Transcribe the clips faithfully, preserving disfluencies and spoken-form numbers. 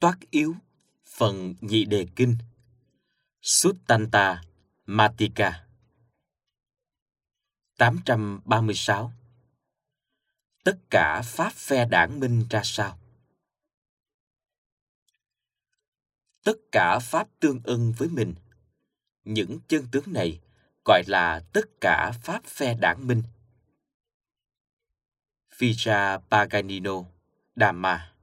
Toát yếu, phần nhị đề kinh, Suttanta Matika. tám trăm ba mươi sáu. Tất cả pháp phe đảng minh ra sao? Tất cả pháp tương ưng với mình. Những chân tướng này gọi là tất cả pháp phe đảng minh. Vijayapagganino Dhamma.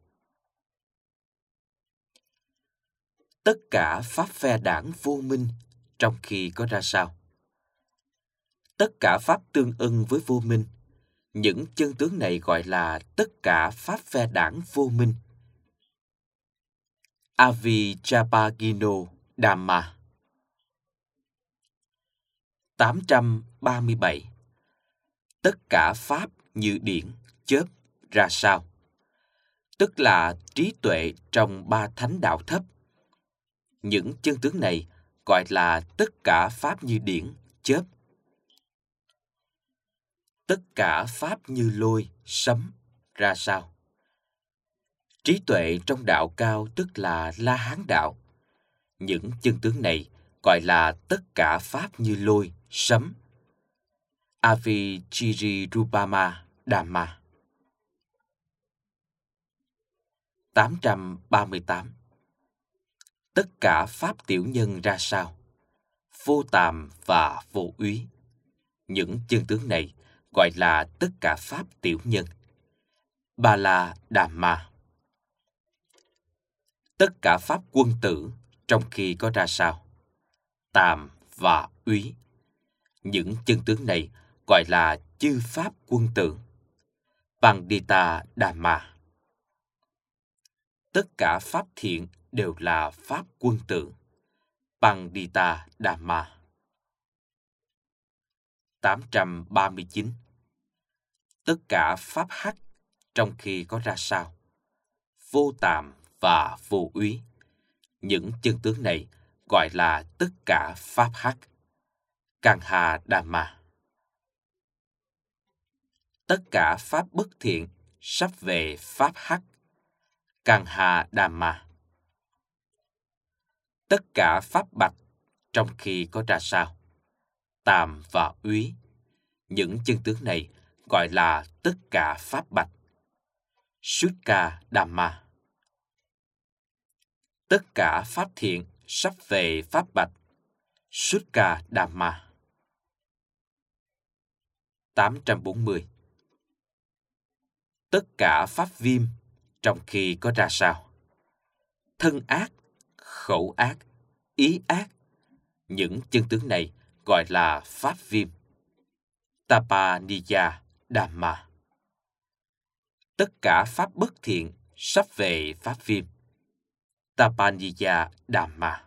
Tất cả pháp phe đảng vô minh trong khi có ra sao? Tất cả pháp tương ưng với vô minh. Những chân tướng này gọi là tất cả pháp phe đảng vô minh. Avijapagino Dhamma. tám trăm ba mươi bảy. Tất cả pháp như điển, chớp ra sao? Tức là trí tuệ trong ba thánh đạo thấp. Những chân tướng này gọi là tất cả pháp như điển, chớp. Tất cả pháp như lôi, sấm ra sao? Trí tuệ trong đạo cao tức là La Hán đạo. Những chân tướng này gọi là tất cả pháp như lôi, sấm. Avijirupama Dhamma. tám trăm ba mươi tám. Tất cả pháp tiểu nhân ra sao? Vô tàm và vô úy. Những chân tướng này gọi là tất cả pháp tiểu nhân. Bala Dhamma. Tất cả pháp quân tử trong khi có ra sao? Tàm và úy. Những chân tướng này gọi là chư pháp quân tử. Pandita Dhamma. Tất cả pháp thiện đều là pháp quân tử. Pandita Dhamma. tám trăm ba mươi chín. Tất cả pháp hắc trong khi có ra sao? Vô tàm và vô úy. Những chân tướng này gọi là tất cả pháp hắc. Kanha Dhamma. Tất cả pháp bất thiện sắp về pháp hắc. Kanha Dhamma. Tất cả pháp bạch trong khi có ra sao? Tàm và úy. Những chân tướng này gọi là tất cả pháp bạch. Sukkha Dhamma. Tất cả pháp thiện sắp về pháp bạch. Sukkha Dhamma. tám trăm bốn mươi. Tất cả pháp viêm trong khi có ra sao? Thân ác, khẩu ác, ý ác. Những chân tướng này gọi là pháp viêm. Tapaniya Dhamma. Tất cả pháp bất thiện sắp về pháp viêm. Tapaniya Dhamma.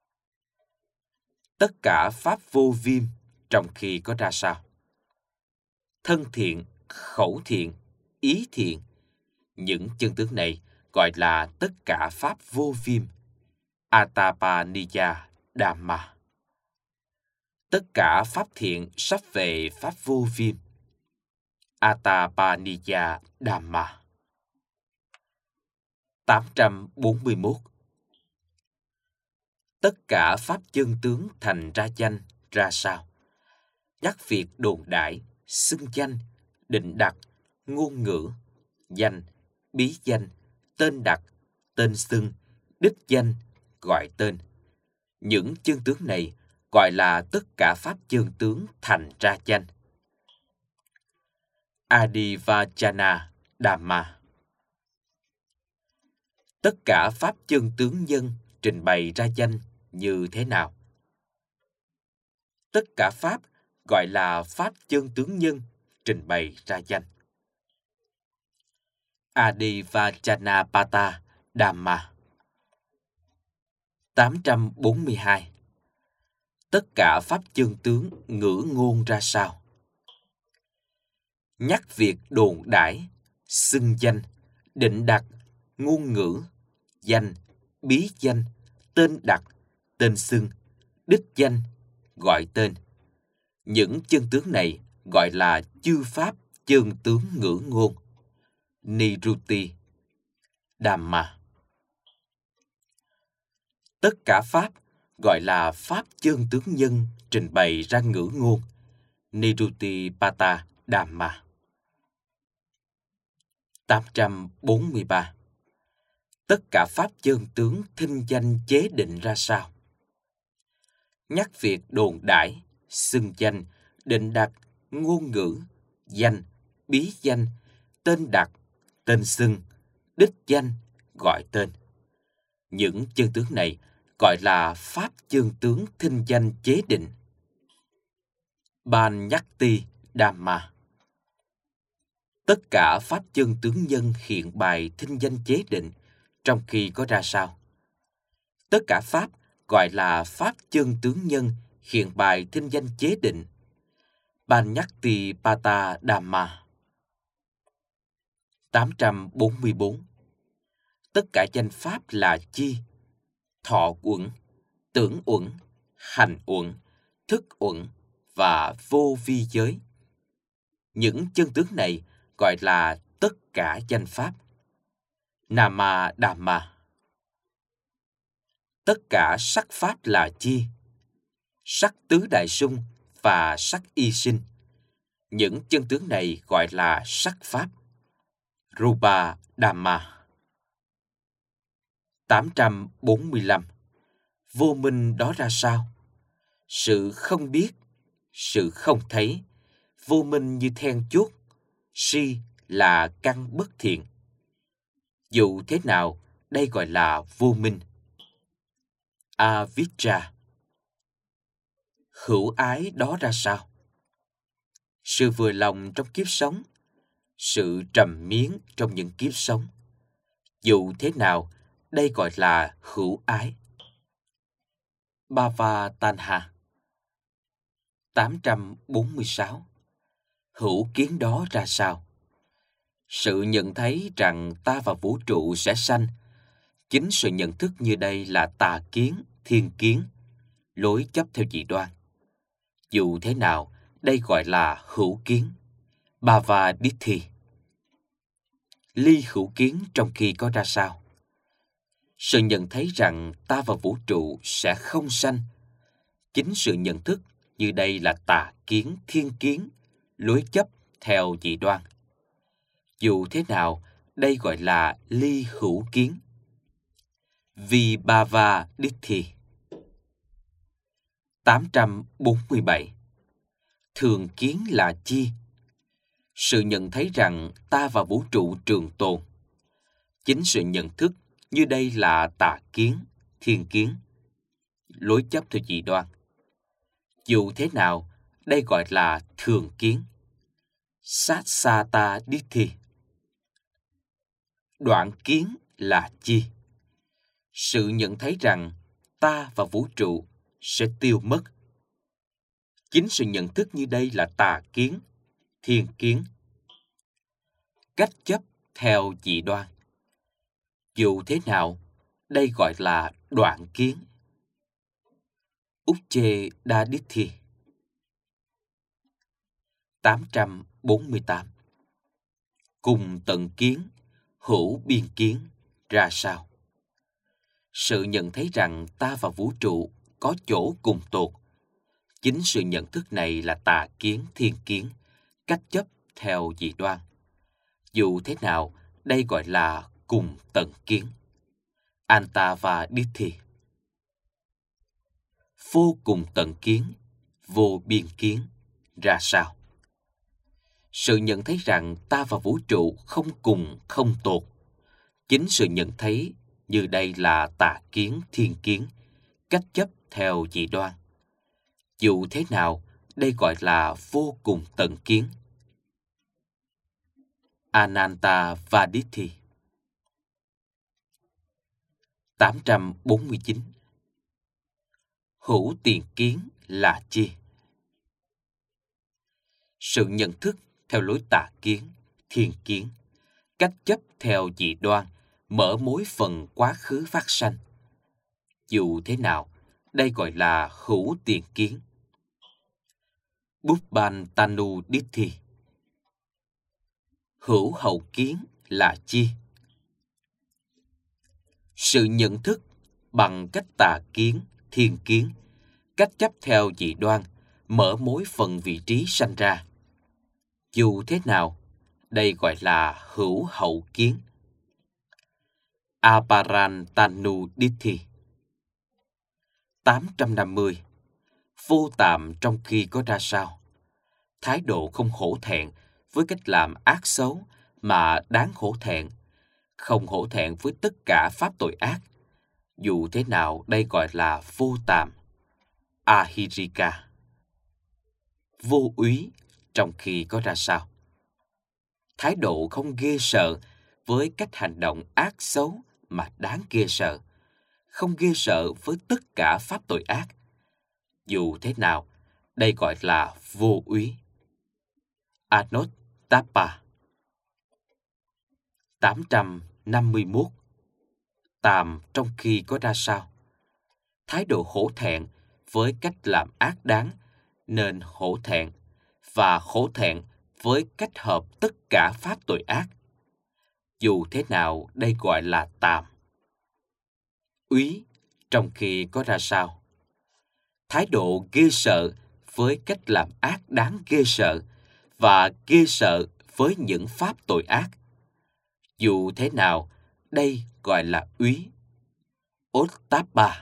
Tất cả pháp vô viêm trong khi có ra sao? Thân thiện, khẩu thiện, ý thiện. Những chân tướng này gọi là tất cả pháp vô viêm. Atapaniya Dhamma. Tất cả pháp thiện sắp về pháp vô viêm. Atapaniya Dhamma. tám trăm bốn mươi mốt. Tất cả pháp chân tướng thành ra danh ra sao? Nhắc việc đồn đại, xưng danh, định đặt, ngôn ngữ, danh, bí danh, tên đặt, tên xưng, đích danh, gọi tên. Những chân tướng này gọi là tất cả pháp chân tướng thành ra danh. Adivajana Dhamma. Tất cả pháp chân tướng nhân trình bày ra danh như thế nào? Tất cả pháp gọi là pháp chân tướng nhân trình bày ra danh. Adivajanapada Dhamma. tám trăm bốn mươi hai. Tất cả pháp chân tướng ngữ ngôn ra sao? Nhắc việc đồn đãi, xưng danh, định đặt, ngôn ngữ, danh, bí danh, tên đặt, tên xưng, đích danh, gọi tên. Những chân tướng này gọi là chư pháp chân tướng ngữ ngôn. Niruti Dhamma. Tất cả pháp gọi là pháp chân tướng nhân trình bày ra ngữ ngôn, Nirutipata Dhamma. tám trăm bốn mươi ba. Tất cả pháp chân tướng thinh danh chế định ra sao? Nhắc việc đồn đãi, xưng danh, định đặt, ngôn ngữ, danh, bí danh, tên đặt, tên xưng, đích danh, gọi tên. Những chân tướng này gọi là pháp chân tướng thinh danh chế định, Banyakti Dhamma. Tất cả pháp chân tướng nhân hiện bài thinh danh chế định trong khi có ra sao? Tất cả pháp gọi là pháp chân tướng nhân hiện bài thinh danh chế định, Banyakti-pata Dhamma. tám trăm bốn mươi bốn. Tất cả danh pháp là chi? Thọ uẩn, tưởng uẩn, hành uẩn, thức uẩn và vô vi giới. Những chân tướng này gọi là tất cả danh pháp, Nama Dhamma. Tất cả sắc pháp là chi? Sắc tứ đại sung và sắc y sinh. Những chân tướng này gọi là sắc pháp, Rupa Dhamma. tám trăm bốn mươi lăm. Vô minh đó ra sao? Sự không biết, sự không thấy, vô minh như then chốt, si là căn bất thiện. Dù thế nào, đây gọi là vô minh, Avijja. Hữu ái đó ra sao? Sự vừa lòng trong kiếp sống, sự trầm miến trong những kiếp sống. Dù thế nào, đây gọi là hữu ái, Bhava Tanha. tám trăm bốn mươi sáu. Hữu kiến đó ra sao? Sự nhận thấy rằng ta và vũ trụ sẽ sanh. Chính sự nhận thức như đây là tà kiến, thiên kiến, lối chấp theo dị đoan. Dù thế nào, đây gọi là hữu kiến, Bhava Ditti. Ly hữu kiến trong khi có ra sao? Sự nhận thấy rằng ta và vũ trụ sẽ không sanh. Chính sự nhận thức như đây là tà kiến, thiên kiến, lối chấp theo dị đoan. Dù thế nào, đây gọi là ly hữu kiến, Vibhava Ditti. tám trăm bốn mươi bảy. Thường kiến là chi? Sự nhận thấy rằng ta và vũ trụ trường tồn. Chính sự nhận thức như đây là tà kiến, thiên kiến, lối chấp theo dị đoan. Dù thế nào, đây gọi là thường kiến, Satsata Ditti. Đoạn kiến là chi? Sự nhận thấy rằng ta và vũ trụ sẽ tiêu mất. Chính sự nhận thức như đây là tà kiến, thiên kiến, cách chấp theo dị đoan. Dù thế nào, đây gọi là đoạn kiến, Uccedaditti. tám trăm bốn mươi tám. Cùng tận kiến, hữu biên kiến ra sao? Sự nhận thấy rằng ta và vũ trụ có chỗ cùng tột. Chính sự nhận thức này là tà kiến, thiên kiến, cách chấp theo dị đoan. Dù thế nào, đây gọi là cùng tận kiến, Antavaditti. Vô cùng tận kiến, vô biên kiến ra sao? Sự nhận thấy rằng ta và vũ trụ không cùng, không tột. Chính sự nhận thấy như đây là tà kiến, thiên kiến, cách chấp theo dị đoan. Dù thế nào, đây gọi là vô cùng tận kiến, Anantavaditti. tám trăm bốn mươi chín. Hữu tiền kiến là chi? Sự nhận thức theo lối tà kiến, thiên kiến, cách chấp theo dị đoan, mở mối phần quá khứ phát sanh. Dù thế nào, đây gọi là hữu tiền kiến, Bubbantanu Ditti. Hữu hậu kiến là chi? Sự nhận thức bằng cách tà kiến, thiên kiến, cách chấp theo dị đoan, mở mối phần vị trí sanh ra. Dù thế nào, đây gọi là hữu hậu kiến. Aparantanu-ditthi. tám trăm năm mươi. Vô tạm trong khi có ra sao? Thái độ không hổ thẹn với cách làm ác xấu mà đáng hổ thẹn, không hổ thẹn với tất cả pháp tội ác. Dù thế nào, đây gọi là vô tạm. Ahirika. Vô úy trong khi có ra sao? Thái độ không ghê sợ với cách hành động ác xấu mà đáng ghê sợ, không ghê sợ với tất cả pháp tội ác. Dù thế nào, đây gọi là vô úy. Anuttappa. tám trăm năm mươi mốt. Tàm trong khi có ra sao? Thái độ hổ thẹn với cách làm ác đáng nên hổ thẹn, và hổ thẹn với cách hợp tất cả pháp tội ác. Dù thế nào, đây gọi là tàm. Úy trong khi có ra sao? Thái độ ghê sợ với cách làm ác đáng ghê sợ, và ghê sợ với những pháp tội ác. Dù thế nào, đây gọi là úy. Ottappa.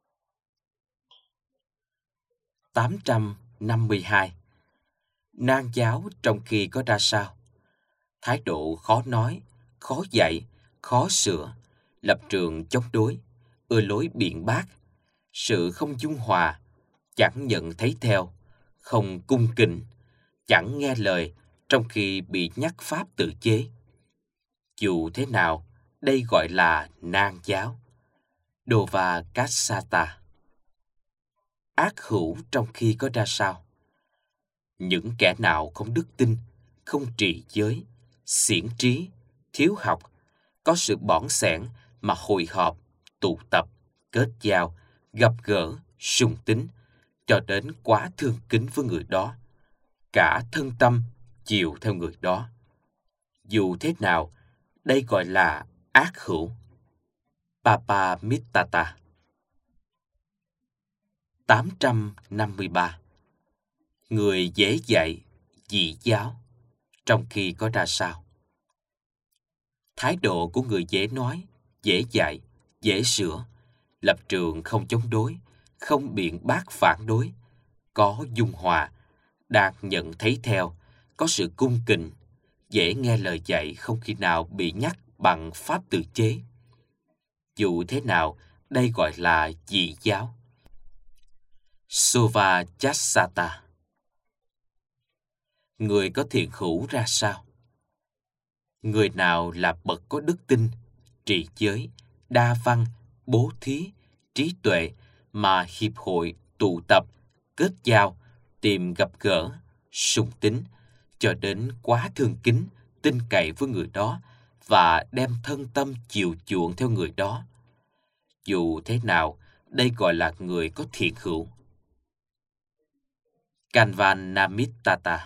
tám trăm năm mươi hai. Nan giáo trong khi có ra sao? Thái độ khó nói, khó dạy, khó sửa, lập trường chống đối, ưa lối biện bác, sự không dung hòa, chẳng nhận thấy theo, không cung kính, chẳng nghe lời trong khi bị nhắc pháp tự chế. Dù thế nào, đây gọi là nan giáo. Dovakassata. Ác hữu trong khi có ra sao? Những kẻ nào không đức tin, không trì giới, xiển trí, thiếu học, có sự bỏng sẻn mà hội họp, tụ tập, kết giao, gặp gỡ, sùng tín, cho đến quá thương kính với người đó, cả thân tâm chiều theo người đó. Dù thế nào, đây gọi là ác hữu. Papamittata. tám trăm năm mươi ba. Người dễ dạy, dị giáo, trong khi có ra sao? Thái độ của người dễ nói, dễ dạy, dễ sửa, lập trường không chống đối, không biện bác phản đối, có dung hòa, đạt nhận thấy theo, có sự cung kính, dễ nghe lời dạy, không khi nào bị nhắc bằng pháp tự chế. Dù thế nào, đây gọi là dị giáo. Sovachasata. Người có thiện hữu ra sao? Người nào là bậc có đức tin, trì giới, đa văn, bố thí, trí tuệ mà hiệp hội, tụ tập, kết giao, tìm gặp gỡ, sùng tín, cho đến quá thương kính, tin cậy với người đó và đem thân tâm chiều chuộng theo người đó. Dù thế nào, đây gọi là người có thiện hữu. Kanvanamittata.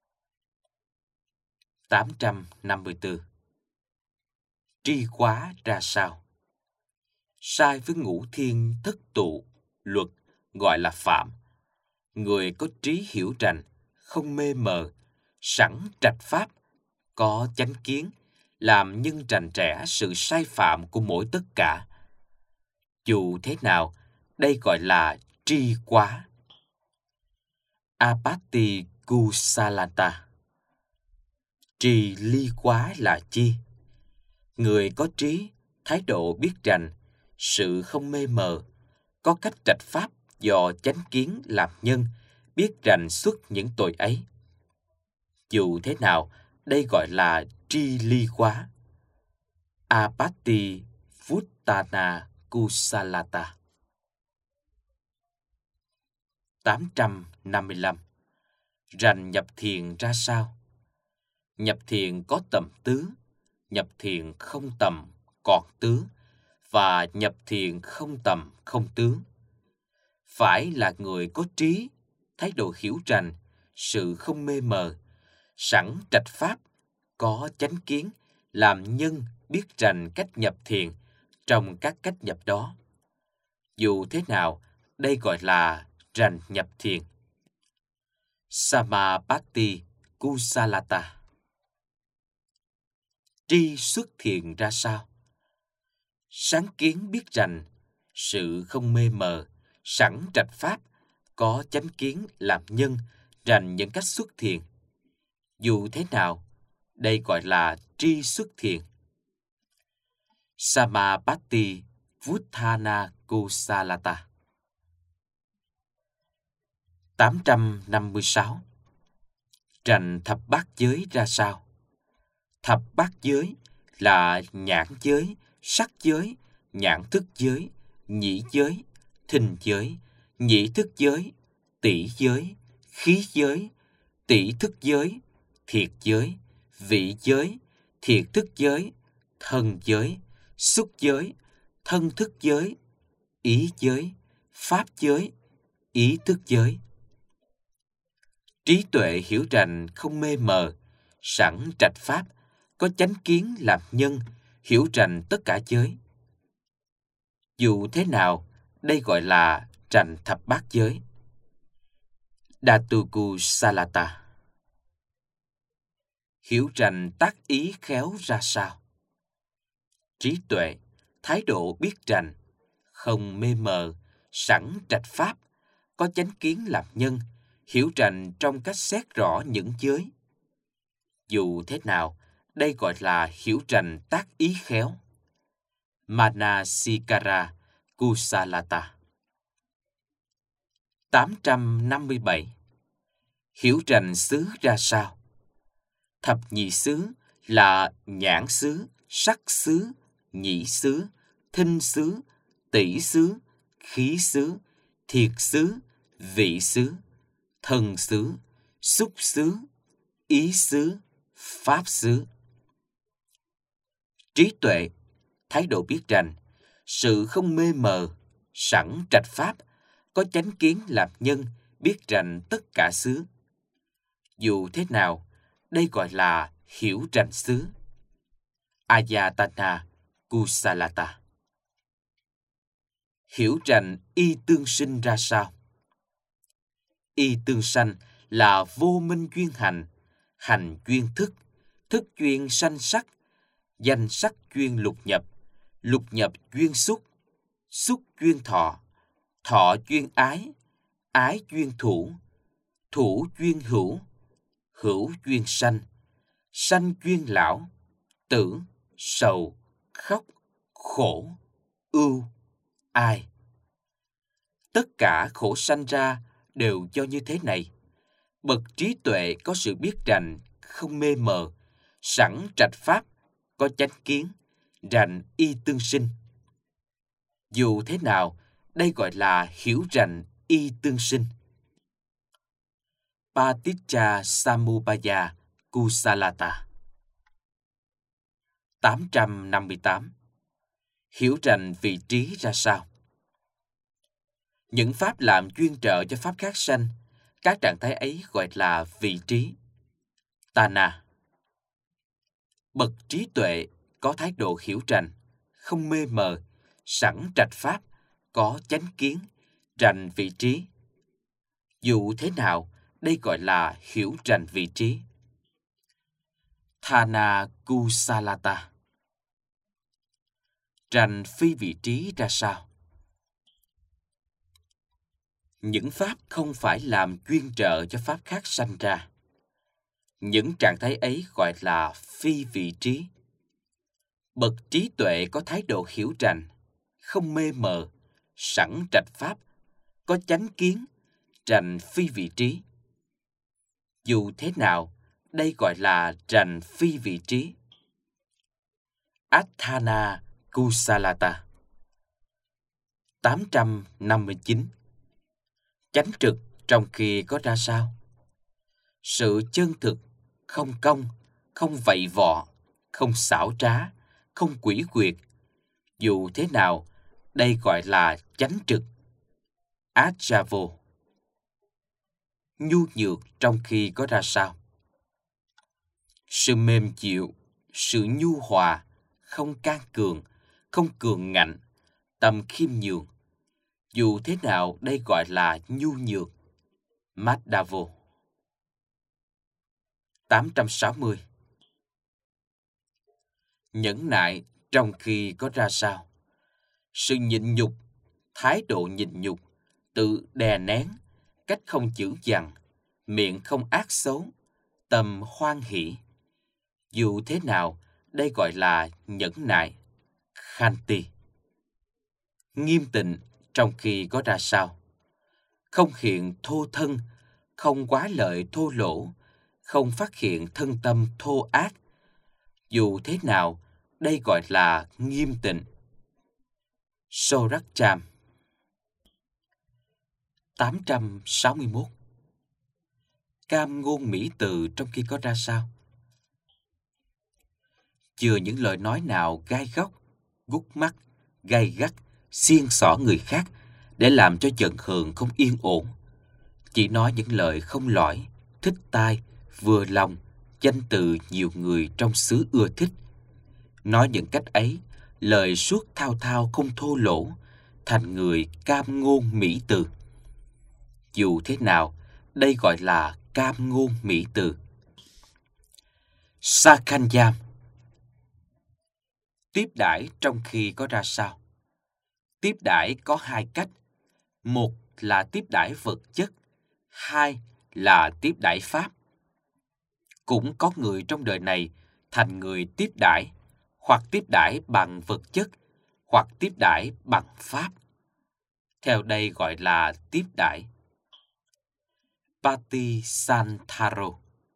tám trăm năm mươi tư. Tri quá ra sao? Sai với ngũ thiên thất tụ, luật gọi là phạm. Người có trí hiểu rành, không mê mờ, sẵn trạch pháp, có chánh kiến, làm nhân rành rẽ sự sai phạm của mỗi tất cả. Dù thế nào, đây gọi là tri quá. Apatti kusalata. Trì ly quá là chi? Người có trí, thái độ biết rành, sự không mê mờ, có cách trạch pháp do chánh kiến làm nhân, biết rành xuất những tội ấy. Dù thế nào, đây gọi là tri ly quá. Apatti vuttana kusalata. tám trăm năm mươi lăm. Rành nhập thiền ra sao? Nhập thiền có tầm tứ, nhập thiền không tầm còn tứ, và nhập thiền không tầm không tướng. Phải là người có trí, thái độ hiểu rành, sự không mê mờ, sẵn trạch pháp, có chánh kiến, làm nhân biết rành cách nhập thiền trong các cách nhập đó. Dù thế nào, đây gọi là rành nhập thiền. Samapatti Kusalata. Tri xuất thiền ra sao? Sáng kiến biết rành, sự không mê mờ, sẵn trạch pháp, có chánh kiến làm nhân, rành những cách xuất thiền. Dù thế nào, đây gọi là tri xuất thiền. Samapatti Vuttana Kusalata. tám trăm năm mươi sáu. Rành thập bát giới ra sao? Thập bát giới là nhãn giới, sắc giới, nhãn thức giới, nhĩ giới, thinh giới, nhĩ thức giới, tỷ giới, khí giới, tỷ thức giới, thiệt giới, vị giới, thiệt thức giới, thân giới, xúc giới, thân thức giới, ý giới, pháp giới, ý thức giới. Trí tuệ hiểu rành không mê mờ, sẵn trạch pháp, có chánh kiến làm nhân, hiểu rành tất cả giới. Dù thế nào, đây gọi là rành thập bát giới. Dhatuku Salata. Hiểu rành tác ý khéo ra sao? Trí tuệ, thái độ biết rành, không mê mờ, sẵn trạch pháp, có chánh kiến làm nhân, hiểu rành trong cách xét rõ những giới. Dù thế nào, đây gọi là hiểu rành tác ý khéo. Manasikara Kusalata. tám trăm năm mươi bảy. Hiểu rành xứ ra sao? Thập nhị xứ là nhãn xứ, sắc xứ, nhĩ xứ, thinh xứ, tỷ xứ, khí xứ, thiệt xứ, vị xứ, thân xứ, xúc xứ, ý xứ, pháp xứ. Trí tuệ, thái độ biết rành, sự không mê mờ, sẵn trạch pháp, có chánh kiến làm nhân, biết rành tất cả xứ. Dù thế nào, đây gọi là hiểu rành xứ. Ayatana Kusalata. Hiểu rành y tương sinh ra sao? Y tương sanh là vô minh duyên hành, hành duyên thức, thức duyên sanh sắc, danh sắc duyên lục nhập, lục nhập duyên xúc, xúc duyên thọ, thọ duyên ái, ái duyên thủ, thủ duyên hữu, hữu duyên sanh, sanh duyên lão, tử, sầu, khóc, khổ, ưu, ai. Tất cả khổ sanh ra đều do như thế này. Bậc trí tuệ có sự biết rành, không mê mờ, sẵn trạch pháp, có chánh kiến, rành y tương sinh. Dù thế nào, đây gọi là hiểu rành y tương sinh. Paticca Samuppada Kusalata. tám trăm năm mươi tám. Hiểu rành vị trí ra sao? Những pháp làm chuyên trợ cho pháp khác sanh, các trạng thái ấy gọi là vị trí. Tana. Bậc trí tuệ có thái độ hiểu rành, không mê mờ, sẵn trạch pháp, có chánh kiến, rành vị trí. Dù thế nào, đây gọi là hiểu rành vị trí. Thana Kusalata. Rành phi vị trí ra sao? Những pháp không phải làm chuyên trợ cho pháp khác sanh ra. Những trạng thái ấy gọi là phi vị trí. Bậc trí tuệ có thái độ hiểu rành, không mê mờ, sẵn trạch pháp, có chánh kiến, rành phi vị trí. Dù thế nào, đây gọi là rành phi vị trí. Atthana Kusalata. tám trăm năm mươi chín. Chánh trực trong khi có ra sao? Sự chân thực, không công, không vạy vọ, không xảo trá, không quỷ quyệt. Dù thế nào, đây gọi là chánh trực. Ajavo. Nhu nhược trong khi có ra sao? Sự mềm dịu, sự nhu hòa, không can cường, không cường ngạnh, tâm khiêm nhường. Dù thế nào đây gọi là nhu nhược. Madavo. tám trăm sáu mươi. Nhẫn nại trong khi có ra sao? Sự nhịn nhục, thái độ nhịn nhục, tự đè nén, cách không chữ dằn, miệng không ác xấu, tâm hoan hỷ. Dù thế nào, đây gọi là nhẫn nại. Khanti. Nghiêm tịnh trong khi có ra sao? Không hiện thô thân, không quá lợi thô lỗ, không phát hiện thân tâm thô ác. Dù thế nào, đây gọi là nghiêm tịnh. Sorakcham. tám trăm sáu mươi mốt. Cam ngôn mỹ từ trong khi có ra sao? Chừa những lời nói nào gai góc, gút mắt, gay gắt, xiên xỏ người khác để làm cho giận hờn không yên ổn. Chỉ nói những lời không lõi, thích tai, vừa lòng, danh từ nhiều người trong xứ ưa thích. Nói những cách ấy, lời suốt thao thao không thô lỗ, thành người cam ngôn mỹ từ. Dù thế nào, đây gọi là cam ngôn mỹ từ. Sakhanyam. Tiếp đãi trong khi có ra sao? Tiếp đãi có hai cách. Một là tiếp đãi vật chất, hai là tiếp đãi pháp. Cũng có người trong đời này thành người tiếp đãi, hoặc tiếp đãi bằng vật chất, hoặc tiếp đãi bằng pháp. Theo đây gọi là tiếp đãi. Patisantaro.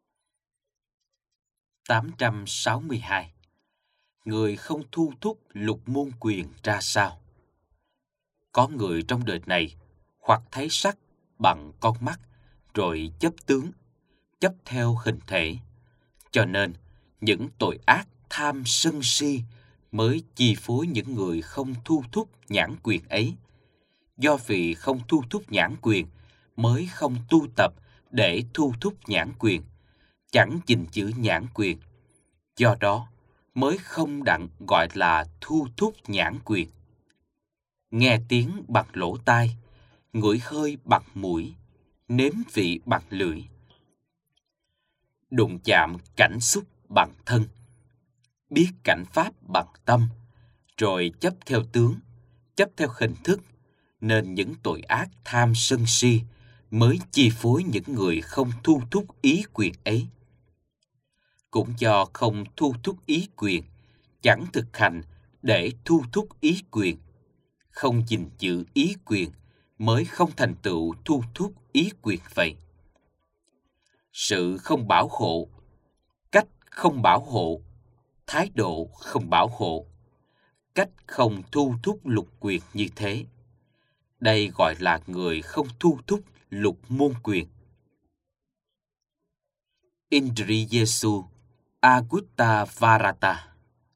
tám trăm sáu mươi hai. Người không thu thúc lục môn quyền ra sao? Có người trong đời này hoặc thấy sắc bằng con mắt, rồi chấp tướng, chấp theo hình thể. Cho nên, những tội ác tham sân si mới chi phối những người không thu thúc nhãn quyền ấy. Do vì không thu thúc nhãn quyền, mới không tu tập để thu thúc nhãn quyền, chẳng gìn giữ nhãn quyền. Do đó, mới không đặng gọi là thu thúc nhãn quyền. Nghe tiếng bằng lỗ tai, ngửi hơi bằng mũi, nếm vị bằng lưỡi. Đụng chạm cảnh xúc bằng thân, biết cảnh pháp bằng tâm, rồi chấp theo tướng, chấp theo hình thức, nên những tội ác tham sân si mới chi phối những người không thu thúc ý quyền ấy. Cũng do không thu thúc ý quyền, chẳng thực hành để thu thúc ý quyền, không gìn giữ ý quyền, mới không thành tựu thu thúc ý quyền vậy. Sự không bảo hộ, cách không bảo hộ, thái độ không bảo hộ, cách không thu thúc lục quyền như thế. Đây gọi là người không thu thúc lục môn quyền. Indriyesu Agutta Varata.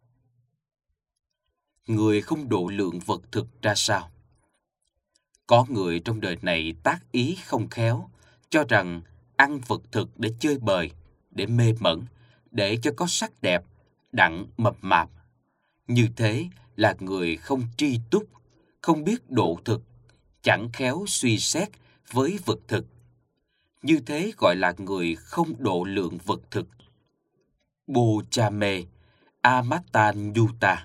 Người không độ lượng vật thực ra sao? Có người trong đời này tác ý không khéo, cho rằng ăn vật thực để chơi bời, để mê mẩn, để cho có sắc đẹp, đặng mập mạp. Như thế là người không tri túc, không biết độ thực, chẳng khéo suy xét với vật thực. Như thế gọi là người không độ lượng vật thực. Bojame Amatanyuta.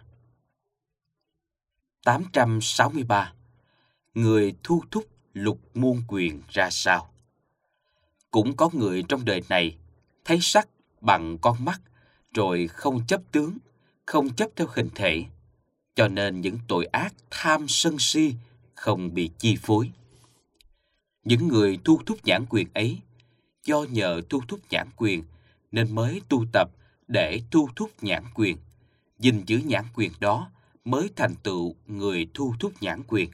tám trăm sáu mươi ba. Người thu thúc lục môn quyền ra sao? Cũng có người trong đời này thấy sắc bằng con mắt, rồi không chấp tướng, không chấp theo hình thể, cho nên những tội ác tham sân si không bị chi phối. Những người thu thúc nhãn quyền ấy, do nhờ thu thúc nhãn quyền nên mới tu tập để thu thúc nhãn quyền, gìn giữ nhãn quyền đó mới thành tựu người thu thúc nhãn quyền.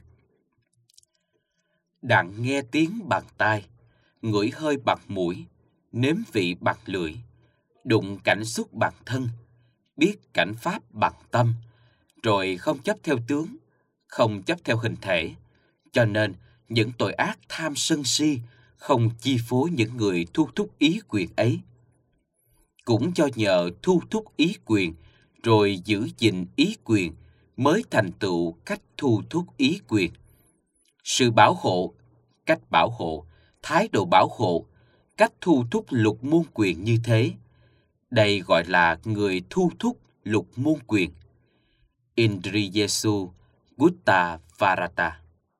Đặng nghe tiếng bằng tai, ngửi hơi bằng mũi, nếm vị bằng lưỡi, đụng cảnh xúc bằng thân, biết cảnh pháp bằng tâm, rồi không chấp theo tướng, không chấp theo hình thể, cho nên những tội ác tham sân si không chi phối những người thu thúc ý quyền ấy. Cũng do nhờ thu thúc ý quyền, rồi giữ gìn ý quyền, mới thành tựu cách thu thúc ý quyền. Sự bảo hộ, cách bảo hộ, thái độ bảo hộ, cách thu thúc lục môn quyền như thế. Đây gọi là người thu thúc lục môn quyền. Indriyesu Gutta Varata.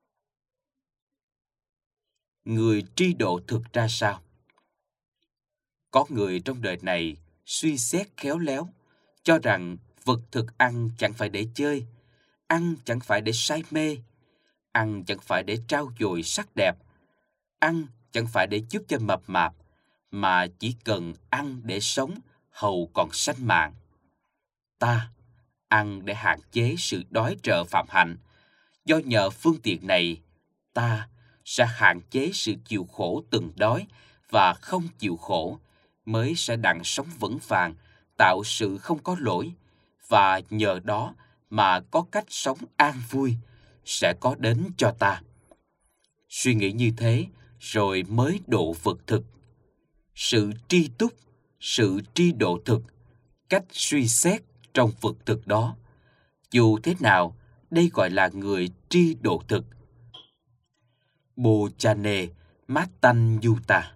Người tri độ thực ra sao? Có người trong đời này suy xét khéo léo, cho rằng vật thực ăn chẳng phải để chơi, ăn chẳng phải để say mê, ăn chẳng phải để trau dồi sắc đẹp, ăn chẳng phải để giúp cho mập mạp, mà chỉ cần ăn để sống hầu còn sanh mạng. Ta ăn để hạn chế sự đói trợ phạm hạnh. Do nhờ phương tiện này, ta sẽ hạn chế sự chịu khổ từng đói và không chịu khổ, mới sẽ đặng sống vững vàng, tạo sự không có lỗi, và nhờ đó mà có cách sống an vui sẽ có đến cho ta. Suy nghĩ như thế rồi mới độ vật thực. Sự tri túc, sự tri độ thực, cách suy xét trong vật thực đó. Dù thế nào, đây gọi là người tri độ thực. Bojane Matanyuta.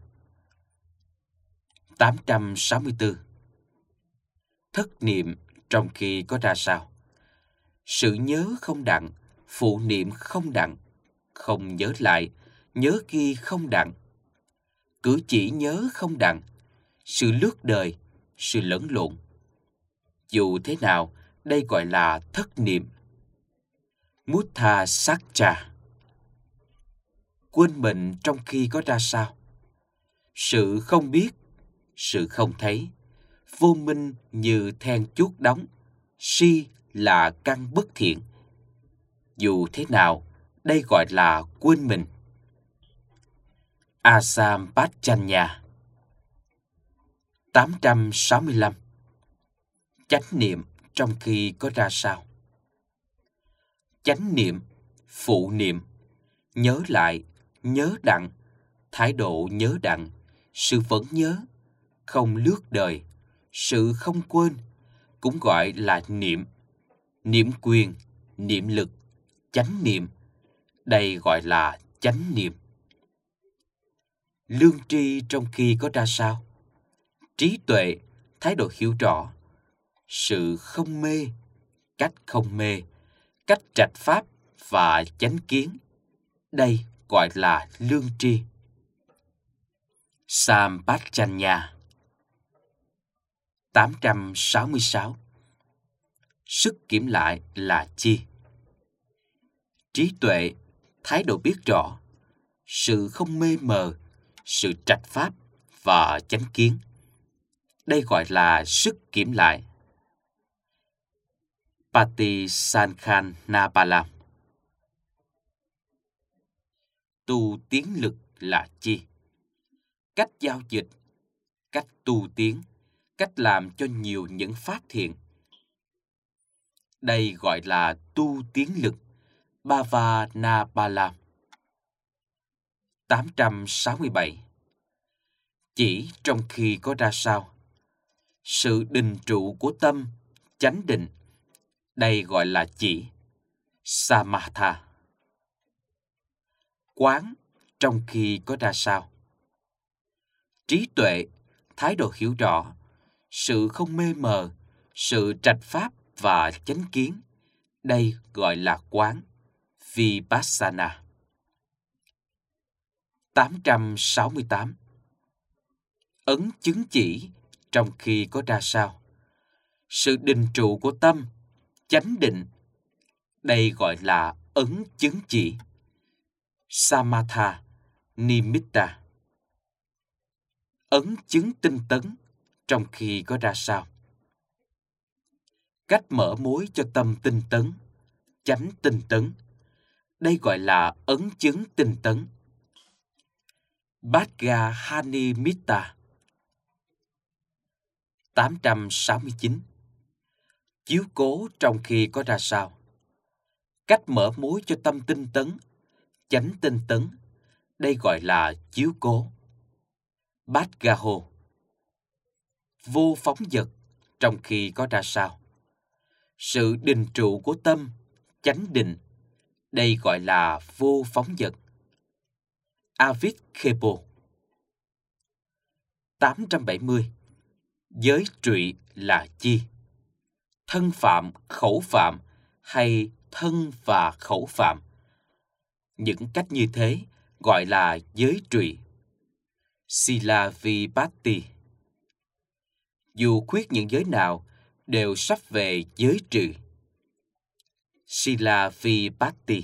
tám trăm sáu mươi tư. Thất niệm trong khi có ra sao? Sự nhớ không đặng, phụ niệm không đặng, không nhớ lại, nhớ ghi không đặng, cử chỉ nhớ không đặng, sự lướt đời, sự lẫn lộn. Dù thế nào, đây gọi là thất niệm. Muttha Sakcha. Quên mình trong khi có ra sao? Sự không biết, sự không thấy, vô minh như then chốt đóng, si là căn bất thiện. Dù thế nào, đây gọi là quên mình. Asampachanya. tám trăm sáu mươi lăm. Chánh niệm trong khi có ra sao? Chánh niệm, phụ niệm, nhớ lại, nhớ đặng, thái độ nhớ đặng, sự vẫn nhớ, không lướt đời, sự không quên, cũng gọi là niệm. Niệm quyền, niệm lực, chánh niệm, đây gọi là chánh niệm. Lương tri trong khi có ra sao? Trí tuệ, thái độ hiểu rõ, sự không mê, cách không mê, cách trạch pháp và chánh kiến, đây gọi là lương tri. Sampachanya. tám trăm sáu mươi sáu. Sức kiểm lại là chi? Trí tuệ, thái độ biết rõ, sự không mê mờ, sự trạch pháp và chánh kiến, đây gọi là sức kiểm lại. Patisankhanapalam. Tu tiến lực là chi? Cách giao dịch, cách tu tiến, cách làm cho nhiều những phát thiện, đây gọi là tu tiến lực. Bhavanapalam. tám trăm sáu mươi bảy. Chỉ trong khi có ra sao? Sự định trụ của tâm, chánh định, đây gọi là chỉ. Samatha. Quán trong khi có ra sao? Trí tuệ, thái độ hiểu rõ, sự không mê mờ, sự trạch pháp và chánh kiến, đây gọi là quán. Vipassana. tám trăm sáu mươi tám. Ấn chứng chỉ trong khi có ra sao? Sự định trụ của tâm, chánh định, đây gọi là ấn chứng chỉ. Samatha Nimitta. Ấn chứng tinh tấn trong khi có ra sao? Cách mở mối cho tâm tinh tấn, chánh tinh tấn, đây gọi là ấn chứng tinh tấn. Bhagavahanimità. tám trăm sáu mươi chín. Chiếu cố trong khi có ra sao? Cách mở mối cho tâm tinh tấn, chánh tinh tấn, đây gọi là chiếu cố. Bhagaho. Vô phóng dật trong khi có ra sao? Sự định trụ của tâm, chánh định, Đây gọi là vô phóng dật. Avikhepo. tám trăm bảy mươi. Giới trụy là chi? Thân phạm, khẩu phạm hay thân và khẩu phạm? Những cách như thế gọi là giới trụy. Sila Vipatti. Dù khuyết những giới nào đều sắp về giới trừ. Sila Vipatti.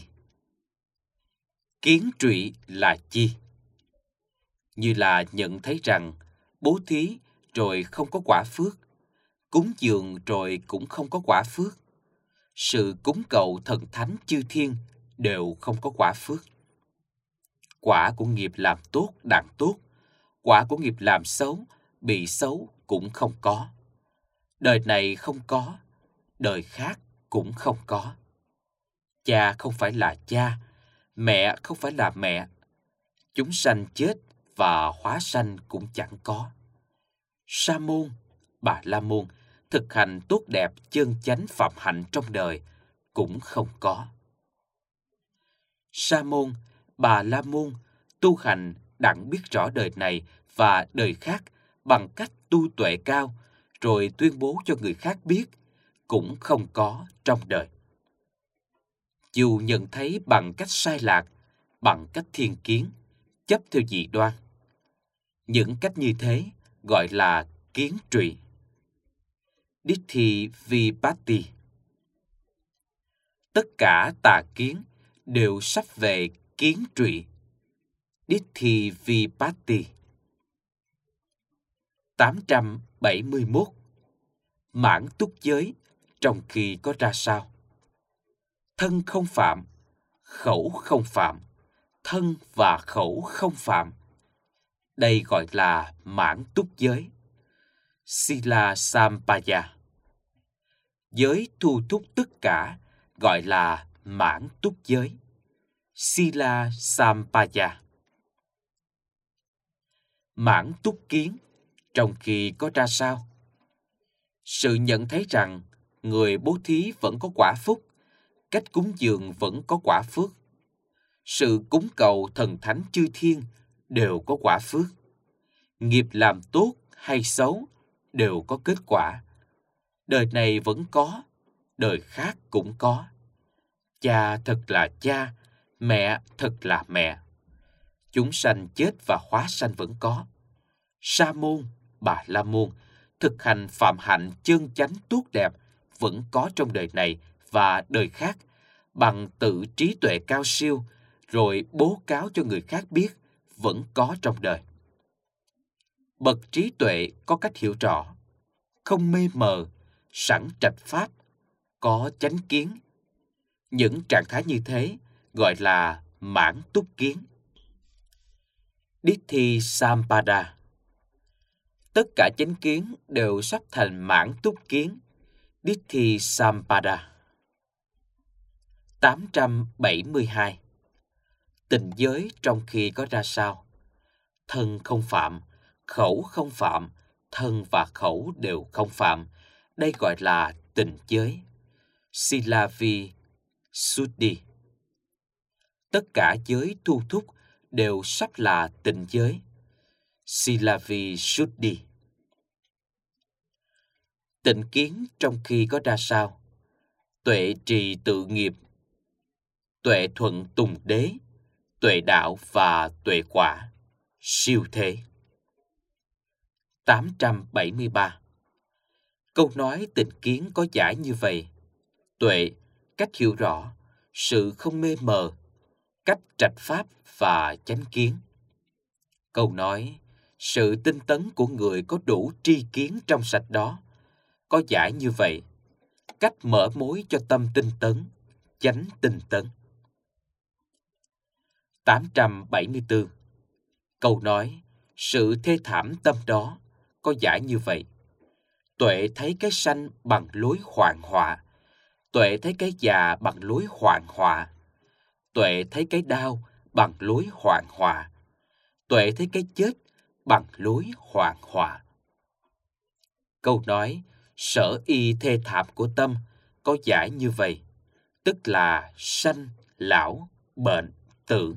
Kiến trụy là chi? Như là nhận thấy rằng bố thí rồi không có quả phước, cúng dường rồi cũng không có quả phước, sự cúng cầu thần thánh chư thiên đều không có quả phước. Quả của nghiệp làm tốt đặng tốt, quả của nghiệp làm xấu bị xấu cũng không có. Đời này không có, đời khác cũng không có. Cha không phải là cha, mẹ không phải là mẹ. Chúng sanh chết và hóa sanh cũng chẳng có. Sa môn, Bà la môn thực hành tốt đẹp chân chánh phạm hạnh trong đời cũng không có. Sa môn, Bà la môn tu hành đặng biết rõ đời này và đời khác bằng cách tu tuệ cao, rồi tuyên bố cho người khác biết, cũng không có trong đời. Dù nhận thấy bằng cách sai lạc, bằng cách thiên kiến, chấp theo dị đoan. Những cách như thế gọi là kiến trụy. Ditti Vipatti. Tất cả tà kiến đều sắp về kiến trụy. Ditti Vipatti. tám trăm bảy mươi mốt. Mãn túc giới trong khi có ra sao? Thân không phạm, khẩu không phạm, thân và khẩu không phạm. Đây gọi là mãn túc giới. Sila Sampaya. Giới thu thúc tất cả gọi là mãn túc giới. Sila Sampaya. Mãn túc kiến trong khi có ra sao? Sự nhận thấy rằng người bố thí vẫn có quả phúc, cách cúng dường vẫn có quả phước, sự cúng cầu thần thánh chư thiên đều có quả phước, nghiệp làm tốt hay xấu đều có kết quả. Đời này vẫn có, đời khác cũng có. Cha thật là cha, mẹ thật là mẹ. Chúng sanh chết và hóa sanh vẫn có. Sa môn, Bà la môn thực hành phạm hạnh chân chánh tốt đẹp vẫn có trong đời này và đời khác bằng tự trí tuệ cao siêu, rồi bố cáo cho người khác biết vẫn có trong đời. Bậc trí tuệ có cách hiểu rõ, không mê mờ, sẵn trạch pháp, có chánh kiến. Những trạng thái như thế gọi là mãn túc kiến. Ditti Sampada. Tất cả chánh kiến đều sắp thành mãn túc kiến. Ditti Sampada. tám trăm bảy mươi hai. Tình giới trong khi có ra sao? Thân không phạm, khẩu không phạm, thân và khẩu đều không phạm. Đây gọi là tình giới. Silavi Suddhi. Tất cả giới thu thúc đều sắp là tình giới. Silavi Suddhi. Tịnh kiến trong khi có ra sao? Tuệ trì tự nghiệp, tuệ thuận tùng đế, tuệ đạo và tuệ quả, siêu thế. tám trăm bảy mươi ba. Câu nói tịnh kiến có giải như vậy: tuệ, cách hiểu rõ, sự không mê mờ, cách trạch pháp và chánh kiến. Câu nói sự tinh tấn của người có đủ tri kiến trong sạch đó có giải như vậy: cách mở mối cho tâm tinh tấn, chánh tinh tấn. tám trăm bảy mươi tư. Câu nói sự thê thảm tâm đó có giải như vậy: tuệ thấy cái sanh bằng lối hoạn họa, tuệ thấy cái già bằng lối hoạn họa, tuệ thấy cái đau bằng lối hoạn họa, tuệ thấy cái chết bằng lối hoạn họa. Câu nói sở y thê thảm của tâm có giải như vậy, tức là sanh lão, bệnh, tử.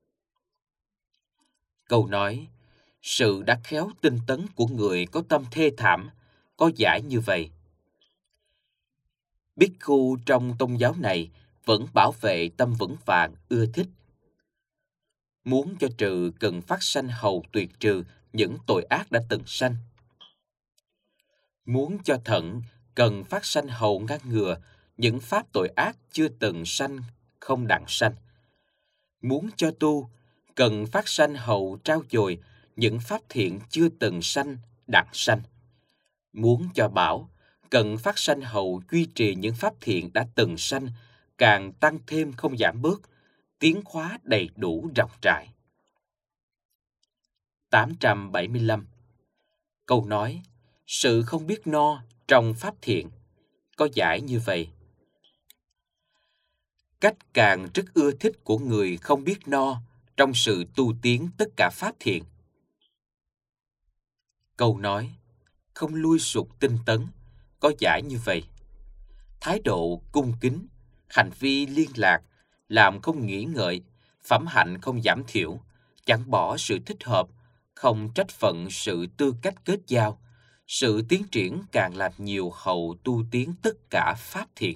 Câu nói sự đã khéo tinh tấn của người có tâm thê thảm có giải như vậy. Bhikkhu trong tôn giáo này vẫn bảo vệ tâm vững vàng, ưa thích. Muốn cho trừ cần phát sanh hầu tuyệt trừ những tội ác đã từng sanh. Muốn cho thận cần phát sanh hầu ngăn ngừa những pháp tội ác chưa từng sanh không đặng sanh. Muốn cho tu cần phát sanh hầu trao dồi những pháp thiện chưa từng sanh đặng sanh. Muốn cho bảo cần phát sanh hầu duy trì những pháp thiện đã từng sanh, càng tăng thêm không giảm bớt, tiến hóa đầy đủ rộng rãi. tám trăm bảy mươi lăm. Câu nói sự không biết no trong pháp thiện có giải như vậy. Cách càng rất ưa thích của người không biết no trong sự tu tiến tất cả pháp thiện. Câu nói không lui sụt tinh tấn có giải như vậy. Thái độ cung kính, hành vi liên lạc, làm không nghĩ ngợi, phẩm hạnh không giảm thiểu, chẳng bỏ sự thích hợp, không trách phận sự tư cách kết giao, sự tiến triển càng làm nhiều hầu tu tiến tất cả pháp thiện.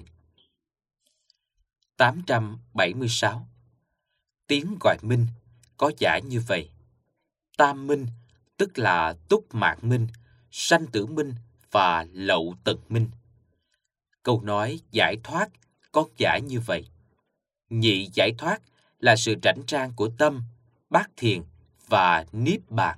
tám trăm bảy mươi sáu. Tiếng gọi minh có giải như vậy. Tam minh tức là túc mạng minh, sanh tử minh và lậu tận minh. Câu nói giải thoát có giải như vậy. Nhị giải thoát là sự rảnh rang của tâm, bát thiền và niết bàn.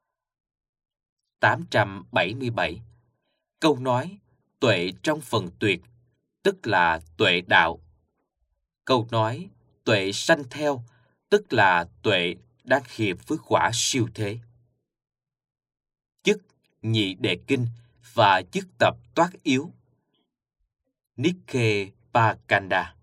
tám trăm bảy mươi bảy. Câu nói tuệ trong phần tuyệt tức là tuệ đạo. Câu nói tuệ sanh theo tức là tuệ đang hiệp với quả siêu thế. Chức nhị đề kinh và chức tập toát yếu. Nikkhe Pakanda.